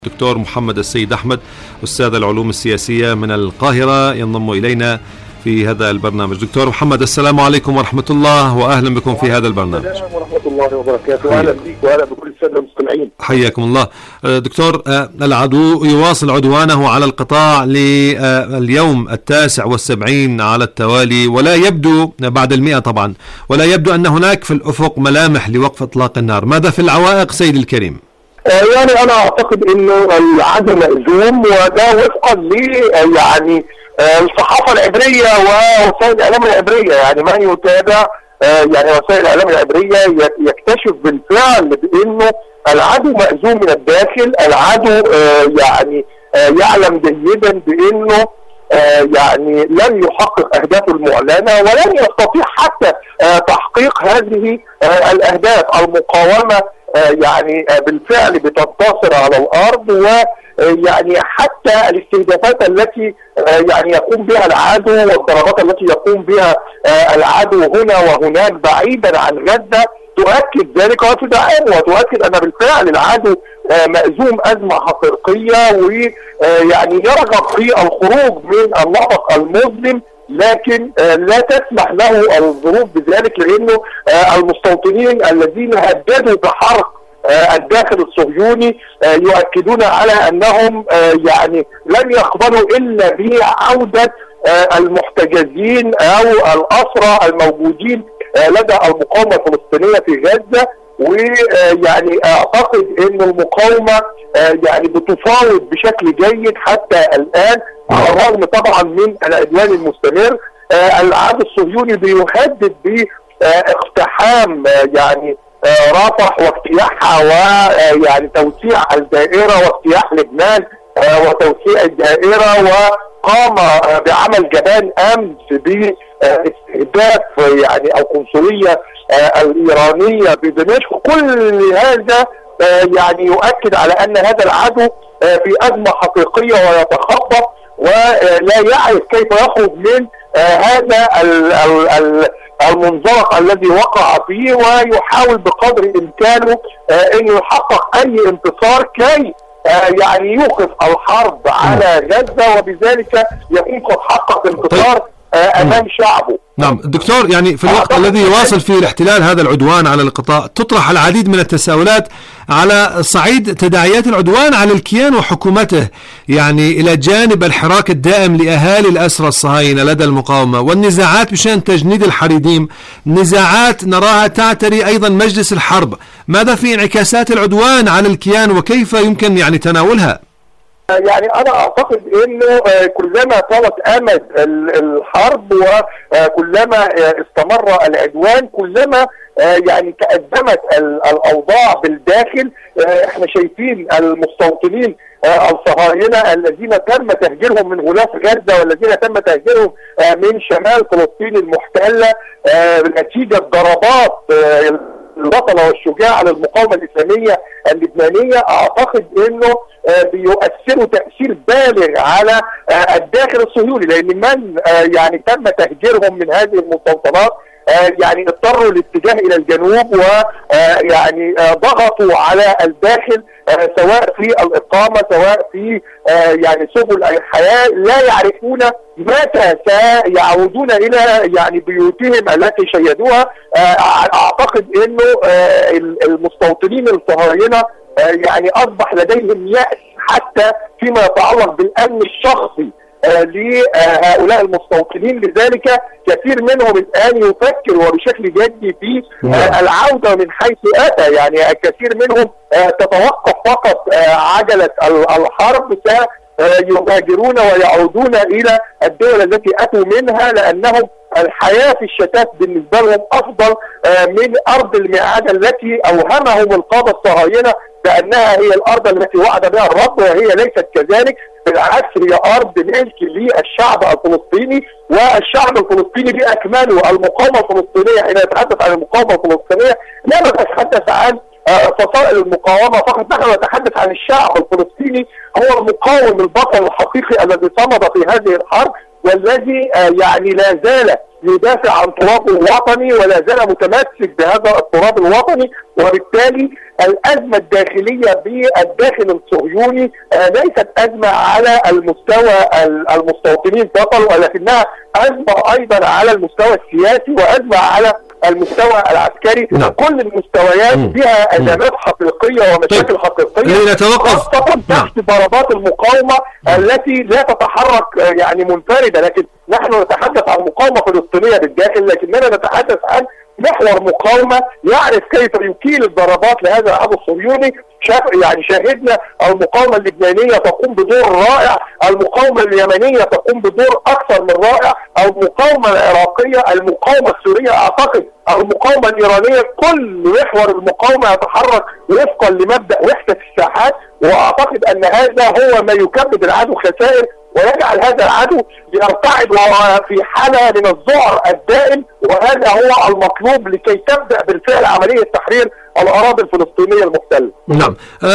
دكتور محمد السيد أحمد أستاذ العلوم السياسية من القاهرة ينضم إلينا في هذا البرنامج. دكتور محمد، السلام عليكم ورحمة الله وأهلا بكم في هذا البرنامج. السلام ورحمة الله وبركاته، أهلا بك وأهلا بكل السادة المستمعين. حياكم الله. دكتور، العدو يواصل عدوانه على القطاع لليوم 79 على التوالي، ولا يبدو بعد 100 طبعا، ولا يبدو أن هناك في الأفق ملامح لوقف إطلاق النار. ماذا في العوائق سيد الكريم؟ يعني أنا أعتقد إنه العدو مأزوم، وده وفقا ل الصحافة العبرية ووسائل الإعلام العبرية. يعني من يتابع يعني وسائل الإعلام العبرية يكتشف بالفعل بأنه العدو مأزوم من الداخل. العدو يعني يعلم جيدا بأنه يعني لن يحقق أهدافه المعلنة، ولن يستطيع حتى تحقيق هذه الأهداف. المقاومة يعني بالفعل بتنتصر على الأرض، ويعني حتى الاستهدافات التي يعني يقوم بها العدو والضربات التي يقوم بها العدو هنا وهناك بعيدا عن غزة تؤكد ذلك وتدعم وتؤكد أن بالفعل العدو مأزوم أزمة حقيقية، ويعني يرغب في الخروج من النفق المظلم، لكن لا تسمح له الظروف بذلك، لأنه المستوطنين الذين هددوا بحرق الداخل الصهيوني يؤكدون على أنهم يعني لن يقبلوا إلا بعودة المحتجزين أو الأسرى الموجودين لدى المقاومة الفلسطينية في غزة. ويعني أعتقد أن المقاومة يعني بتفاوض بشكل جيد حتى الآن، على الرغم طبعا من العدوان المستمر. العدو الصهيوني بيهدد باقتحام يعني رفح واجتياحها، ويعني توسيع الدائرة واجتياح لبنان وتوسيع الدائرة، وقام بعمل جبان أمس باستهداف يعني القنصلية الإيرانية بدمشق. كل هذا يعني يؤكد على أن هذا العدو في أزمة حقيقية ويتخبط، ولا يعرف كيف يخرج من هذا المنزلق الذي وقع فيه، ويحاول بقدر إمكانه أن يحقق أي انتصار كي يعني يوقف الحرب على غزة، وبذلك يكون قد حقق انتصار أمام شعبه. نعم دكتور، يعني في الوقت الذي يواصل فيه الاحتلال هذا العدوان على القطاع تطرح العديد من التساؤلات على صعيد تداعيات العدوان على الكيان وحكومته، يعني إلى جانب الحراك الدائم لأهالي الأسرى الصهاينة لدى المقاومة والنزاعات بشأن تجنيد الحريديم، نزاعات نراها تعتري أيضا مجلس الحرب. ماذا في انعكاسات العدوان على الكيان وكيف يمكن يعني تناولها؟ يعني أنا أعتقد إنه كلما طالت أمد الحرب وكلما استمر العدوان كلما يعني تأزمت الأوضاع بالداخل. احنا شايفين المستوطنين الصهاينة الذين تم تهجيرهم من غلاف غزة والذين تم تهجيرهم من شمال فلسطين المحتلة نتيجة ضربات البطلة والشجاعة للمقاومة الإسلامية اللبنانية. أعتقد إنه بيؤثروا تأثير بالغ على الداخل الصهيوني، لأن من يعني تم تهجيرهم من هذه المستوطنات يعني اضطروا الاتجاه إلى الجنوب، ويعني ضغطوا على الداخل سواء في الإقامة سواء في يعني سبل الحياة. لا يعرفون متى سيعودون إلى يعني بيوتهم التي شيدوها. أعتقد إنه المستوطنين الصهاينة يعني أصبح لديهم يأس حتى فيما يتعلق بالأمن الشخصي لهؤلاء المستوطنين. لذلك كثير منهم الآن يفكر وبشكل جدي في العودة من حيث أتى. يعني كثير منهم تتوقف فقط عجلة الحرب، سيهاجرون ويعودون إلى الدول التي أتوا منها، لأنهم الحياة في الشتات بالنسبة لهم أفضل من أرض الميعاد التي أوهمهم القادة الصهاينة بأنها هي الأرض التي وعد بها الرب، وهي ليست كذلك. بالعكس هي أرض ملك للشعب الفلسطيني، والشعب الفلسطيني بأكمله. المقاومة الفلسطينية حين نتحدث عن المقاومة الفلسطينية لا نتحدث عن فصائل المقاومة فقط، نحن نتحدث عن الشعب الفلسطيني هو المقاوم البطل الحقيقي الذي صمد في هذه الحرب، والذي يعني لا زال يدافع عن ترابه الوطني ولا زال متمسك بهذا التراب الوطني. وبالتالي الأزمة الداخلية بالداخل الصهيوني ليست أزمة على المستوى المستوطنين فقط، ولكنها أزمة أيضا على المستوى السياسي وأزمة على المستوى العسكري. كل المستويات فيها أزمات حقيقية ومشاكل حقيقية، خاصة تحت ضربات المقاومة التي لا تتحرك يعني منفردة. لكن نحن نتحدث عن مقاومة فلسطينية بالداخل، لكننا نتحدث عن محور مقاومة يعرف كيف يكيل الضربات لهذا العدو الصهيوني. يعني شاهدنا المقاومة اللبنانية تقوم بدور رائع، المقاومة اليمنية تقوم بدور أكثر من رائع، المقاومة العراقية، المقاومة السورية، أعتقد المقاومة الإيرانية، كل محور المقاومة يتحرك وفقا لمبدأ وحدة الساحات. وأعتقد أن هذا هو ما يكبد العدو خسائر ويجعل هذا العدو يرتعد في حالة من الذعر الدائم، وهذا هو المطلوب لكي تبدأ بالفعل عملية تحرير الأراضي الفلسطينية المحتلة. نعم.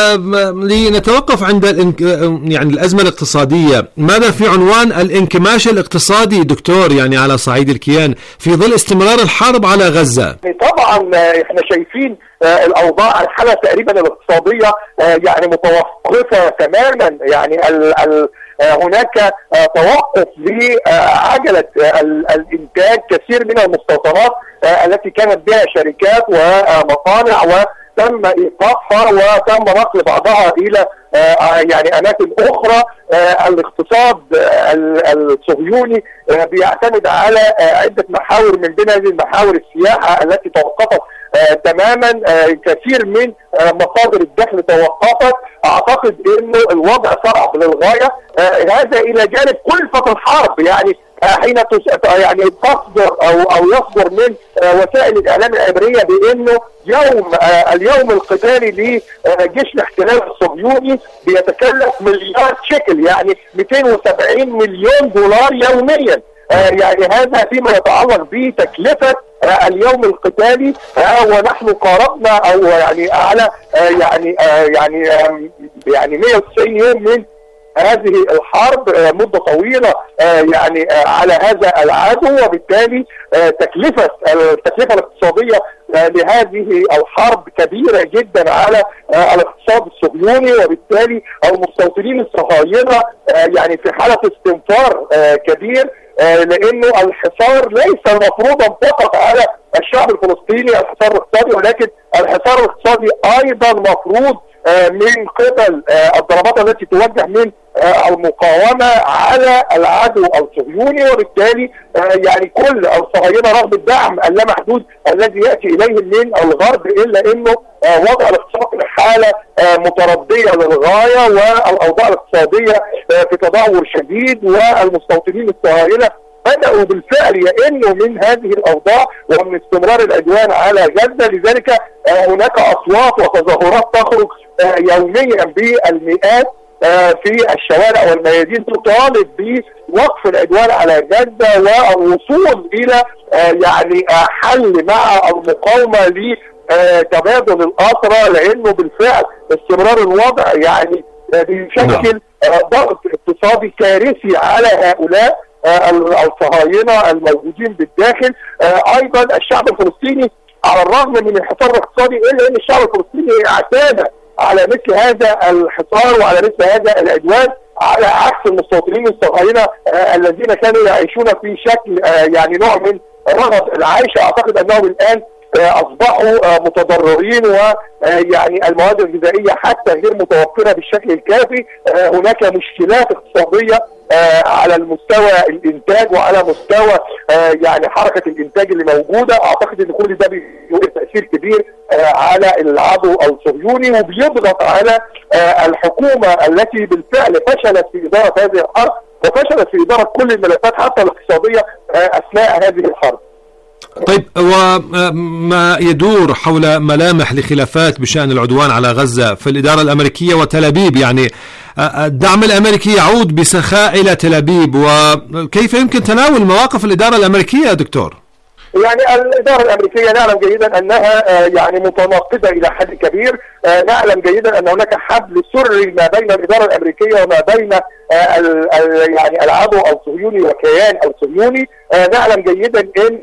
لنتوقف عند يعني الأزمة الاقتصادية، ماذا في عنوان الانكماش الاقتصادي دكتور يعني على صعيد الكيان في ظل استمرار الحرب على غزة؟ طبعا احنا شايفين الأوضاع، الحالة تقريبا الاقتصادية يعني متوقفة تماما. يعني هناك توقف لعجلة الإنتاج. كثير من المستوطنات التي كانت بها شركات ومصانع وتم إيقافها وتم نقل بعضها إلى يعني أماكن أخرى. الاقتصاد الصهيوني بيعتمد على عدة محاور، من بين هذه المحاور السياحة التي توقفت تماما. كثير من مصادر الدخل توقفت. اعتقد انه الوضع صعب للغايه، هذا الى جانب كلفة الحرب. يعني حين يعني تصدر او يصدر من وسائل الاعلام العبريه بانه اليوم القتالي لجيش الاحتلال الصهيوني بيتكلف مليار شيكل، يعني 270 مليون دولار يوميا. يعني هذا فيما يتعلق بتكلفة اليوم القتالي. ونحن قاربنا او يعني على يعني 190 يوم من هذه الحرب، مدة طويلة يعني على هذا العدو. وبالتالي التكلفة الاقتصادية لهذه الحرب كبيرة جدا على الاقتصاد الصهيوني. وبالتالي المستوطنين الصهاينة يعني في حالة استنفار كبير، لانه الحصار ليس مفروضا فقط على الشعب الفلسطيني الحصار الاقتصادي، ولكن الحصار الاقتصادي ايضا مفروض من قبل الضربات التي توجه من المقاومة على العدو الصهيوني. وبالتالي يعني كل الصهاينة رغم الدعم اللامحدود الذي يأتي إليهم من الغرب، إلا أنه وضع الاقتصاد في حالة متردية للغاية، والأوضاع الاقتصادية في تدهور شديد، والمستوطنين الصهاينة بدأوا بالفعل يئنوا من هذه الأوضاع ومن استمرار العدوان على غزة. لذلك هناك أصوات وتظاهرات تخرج يوميا بالمئات في الشوارع والميادين تطالب بوقف العدوان على غزة والوصول إلى يعني حل مع المقاومة لتبادل الأسرى، لأنه بالفعل استمرار الوضع يعني بيشكل ضغط اقتصادي كارثي على هؤلاء الصهاينة الموجودين بالداخل. ايضا الشعب الفلسطيني على الرغم من الحصار الاقتصادي، الا ان الشعب الفلسطيني اعتاد على مثل هذا الحصار وعلى مثل هذا العدوان، على عكس المستوطنين الصهاينة الذين كانوا يعيشون في شكل يعني نوع من رغد العيش. اعتقد انهم الان اصبحوا متضررين، ويعني المواد الغذائيه حتى غير متوفره بالشكل الكافي. هناك مشكلات اقتصاديه على المستوى الانتاج وعلى مستوى يعني حركه الانتاج اللي موجوده. اعتقد ان كل ده بيؤثر تاثير كبير على العدو الصهيوني، وبيضغط على الحكومه التي بالفعل فشلت في اداره هذه الحرب وفشلت في اداره كل الملفات حتى الاقتصاديه اثناء هذه الحرب. طيب، وما يدور حول ملامح لخلافات بشأن العدوان على غزة في الإدارة الأمريكية وتل أبيب، يعني الدعم الأمريكي يعود بسخاء إلى تل أبيب، وكيف يمكن تناول مواقف الإدارة الأمريكية يا دكتور؟ يعني الإدارة الأمريكية نعلم جيدا أنها يعني متناقضة إلى حد كبير. نعلم جيدا أن هناك حبل سري ما بين الإدارة الأمريكية وما بين يعني العدو الصهيوني وكيان الصهيوني. نعلم جيدا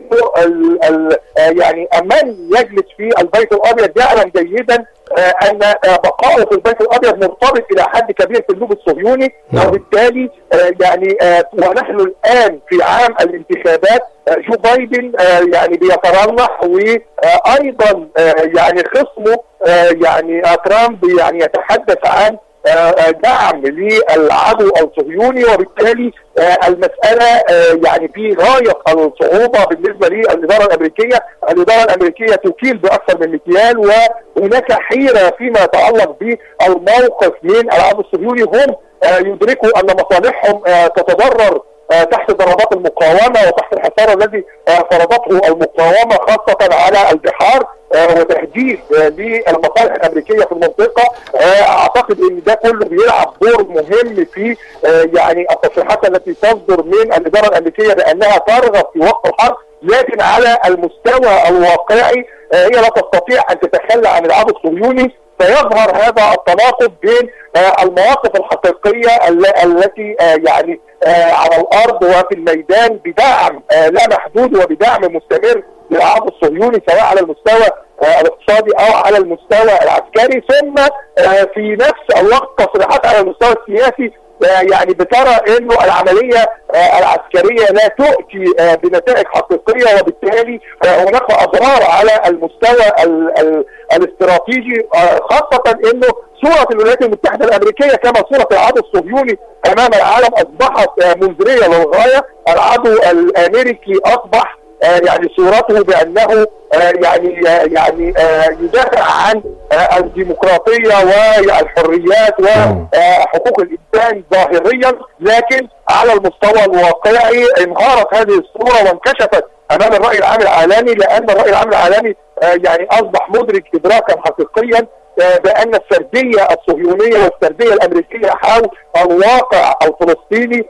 أنه يعني من يجلس في البيت الأبيض يعلم جيدا أن بقائه في البيت الأبيض مرتبط إلى حد كبير في اللوب الصهيوني، وبالتالي يعني ونحن الآن في عام الانتخابات جو بايدن يعني بيترنح، وأيضا يعني خصمه يعني ترامب يعني يتحدث عن دعم للعدو الصهيوني، وبالتالي المسألة يعني في غاية الصعوبة بالنسبة للإدارة الأمريكية. الإدارة الأمريكية تكيل بأكثر من مكيال، وهناك حيرة فيما يتعلق بالموقف من العدو الصهيوني. هم يدركوا أن مصالحهم تتضرر تحت ضربات المقاومة وتحت الحصار الذي فرضته المقاومة خاصة على البحار وتهديد للمصالح الأمريكية في المنطقة. أعتقد أن ده كله بيلعب دور مهم في يعني التصريحات التي تصدر من الإدارة الأمريكية بأنها ترغب في وقف الحرب، لكن على المستوى الواقعي هي لا تستطيع أن تتخلى عن العدو الصهيوني. فيظهر هذا التناقض بين المواقف الحقيقية التي يعني على الأرض وفي الميدان بدعم لا محدود وبدعم مستمر للعدو الصهيوني سواء على المستوى الاقتصادي أو على المستوى العسكري، ثم في نفس الوقت تصريحات على المستوى السياسي يعني بترى انه العمليه العسكريه لا تؤتي بنتائج حقيقيه، وبالتالي هناك اضرار على المستوى الاستراتيجي، خاصه انه صوره الولايات المتحده الامريكيه كما صوره العدو الصهيوني امام العالم اصبحت مزريه للغايه. العدو الامريكي اصبح يعني صورته بانه يعني يدافع عن الديمقراطيه والحريات وحقوق الانسان ظاهريا، لكن على المستوى الواقعي انهارت هذه الصوره وانكشفت امام الراي العام العالمي، لان الراي العام العالمي يعني اصبح مدرك ادراكا حقيقيا بان السرديه الصهيونيه والسرديه الامريكيه حول الواقع الفلسطيني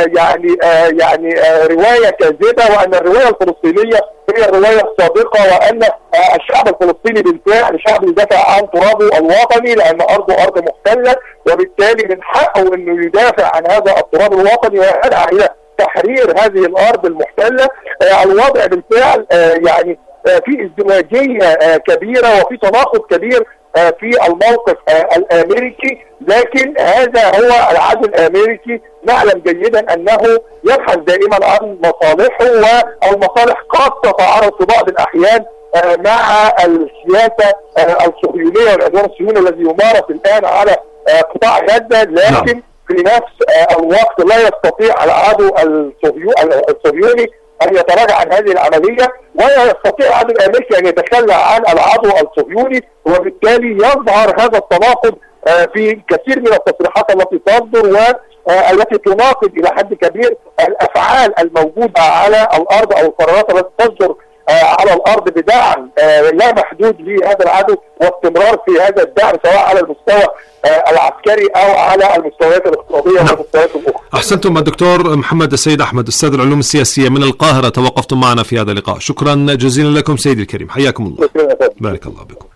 يعني روايه كاذبه، وان الروايه الفلسطينيه هي الروايه الصادقه، وان الشعب الفلسطيني بالفعل شعب يدافع عن ترابه الوطني لان ارضه ارض محتله، وبالتالي من حقه انه يدافع عن هذا التراب الوطني ويسعى الى تحرير هذه الارض المحتله. الوضع بالفعل يعني في ازدواجيه كبيره وفي تناقض كبير في الموقف الامريكي، لكن هذا هو العدو الامريكي. نعلم جيدا انه يبحث دائما عن مصالحه، والمصالح قد تتعارض في بعض الاحيان مع السياسه الصهيونيه والعدوان الصهيوني الذي يمارس الان على قطاع غزه، لكن في نفس الوقت لا يستطيع العدو الصهيوني أن يتراجع عن هذه العملية، ولا يستطيع العدو الأمريكي أن يتخلى عن العدو الصهيوني، وبالتالي يظهر هذا التناقض في كثير من التصريحات التي تصدر والتي تناقض إلى حد كبير الأفعال الموجودة على الأرض أو القرارات التي تصدر على الأرض بدعم لا محدود لهذا العدو واستمرار في هذا الدعم سواء على المستوى العسكري أو على المستويات الاقتصادية والمستويات الأخرى. أحسنتم. الدكتور محمد السيد أحمد أستاذ العلوم السياسية من القاهرة توقفتم معنا في هذا اللقاء. شكرا جزيلا لكم سيدي الكريم، حياكم الله. بارك الله بكم.